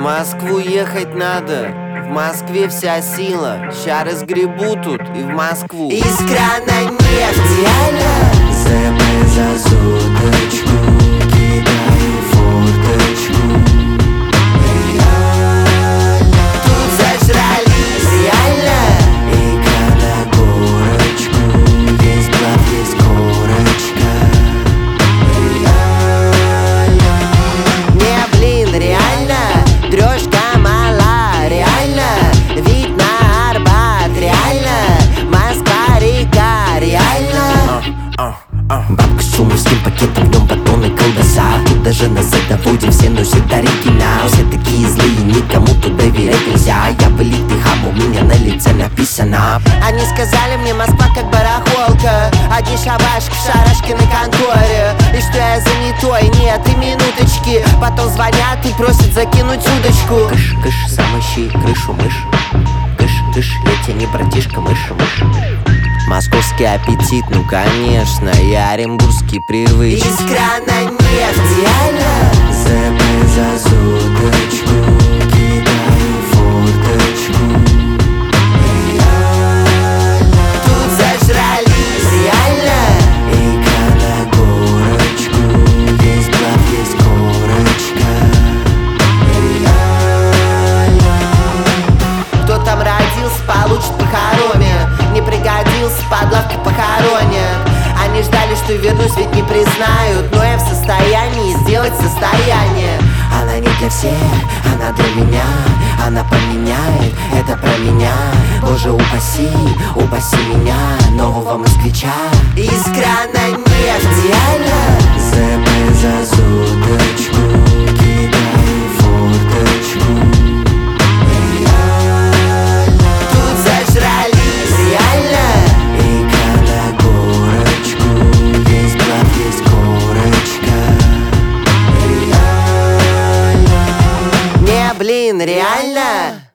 Москву ехать надо, в Москве вся сила. Ща разгребу тут и в Москву. Из крана нефть, реально. ЗП за соточку, кидаю форточку. Тут зажрались, реально. Эйка на горочку, есть блат, есть корочка. Не, блин, реально. Трешка мала, реально. Вид на Арбат, реально. Москва-река, реально. Бабка с сумовским пакетом, в нем батон и колбаса. Тут даже на заводе все носят оригинал. Все такие злые, никому тут доверять нельзя. Я вылитый хам, у меня на лице написано. Они сказали мне, Москва как барахолка. Одни шабашки в Шарашкиной конторе. И что я занятой, нет, и минуточки. Потом звонят и просят закинуть удочку. Кыш, кыш, сам ищи крышу мышь. Кыш, кыш, я тебе не братишка, мышь. Московский аппетит, ну конечно, я оренбургский привык. Из крана нефть, реально. ЗП за соточку, кидаю форточку. Тут зажрались, реально. Эйка на горочку, есть блат, есть корочка. Кто там родился, получит по хороме. Не пригодился, под лавки похоронят. Они ждали, что вернусь, ведь не признают. Но я в состоянии сделать состояние. Она не для всех, она для меня. Она поменяет, это про меня. Боже, упаси, упаси меня, нового москвича. Из крана нефть, реально. ЗП за соточку, кидаю форточку. Тут зажрались, реально. Эйка на горочку, есть блат, есть корочка. Не, блин, реально.